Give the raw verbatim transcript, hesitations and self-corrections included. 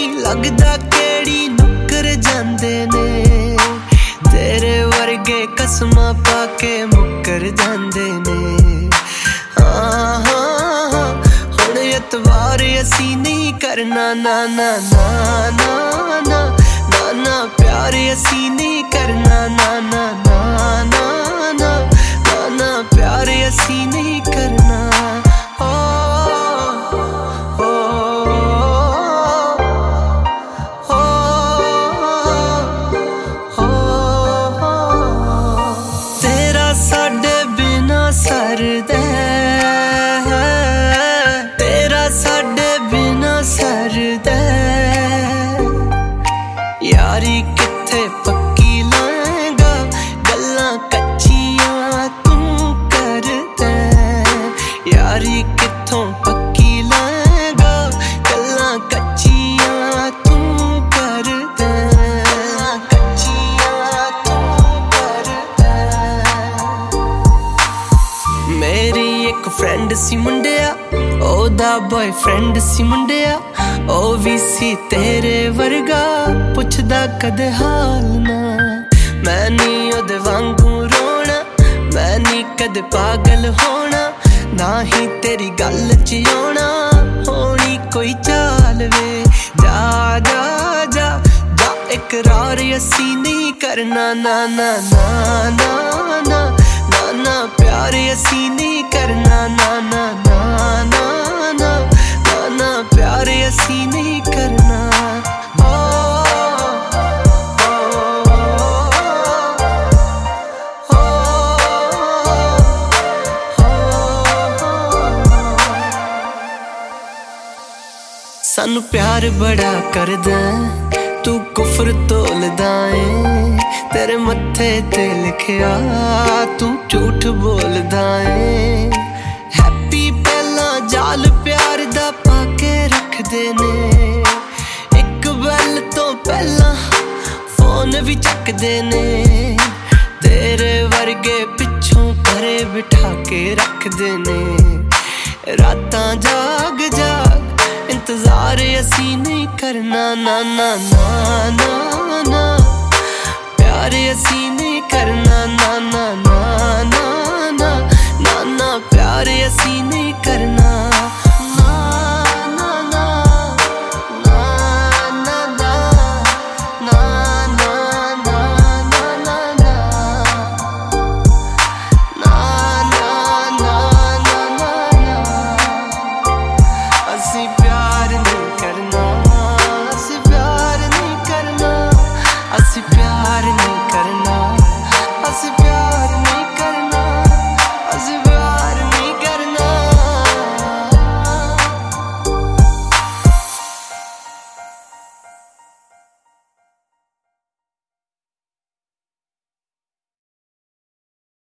लगदा केड़ी नुक्कर जांदे ने तेरे वर्गे कसमां पाके मुक्कर जांदे ने। हाँ हाँ हाँ हुण एतवार असी नहीं करना ना ना ना ना ना ना ना प्यार असी नहीं करना ना ना ना ना ना ना ना प्यार असी नहीं करना। सरदा तेरा साडे बिना सरदा यारी किथे पक्की लाएगा गल्लां कच्चियां तू करदा यारी किथों पक्की लाएगा गल्लां कच्चियां तू करदा कच्चियां तू करदा। मेरी एक फ्रेंड सी मुंडिया ओदा बॉयफ्रेंड सी मुंडिया ओ भी सी तेरे वर्गा पुछदा कदे हाल ना। मैं नी ओदे वांगू रोना मैं नी कदे पागल होना ना ही तेरी गल च आउणा होनी कोई चाल वे जा जा जा जा इकरार असी नहीं करना ना ना ना ना ना ना ना प्यार असी नहीं करना ना ना ना ना ना ना ना प्यार असी नहीं करना। सानू प्यार बड़ा करदा तू कुफर तोलदा ऐ तेरे मत्थे ते लिखिया तू झूठ बोलदा ऐ। हैप्पी पहला जाल प्यार दा पाके रखदे ने एक बैल तो पहला फोन भी चकदे ने तेरे वर्गे पिछों घरे बिठा के रखदे ने। रातां जाग जाग इंतजार असी नहीं करना ना ना ना ना ना प्यार असी नहीं करना ना ना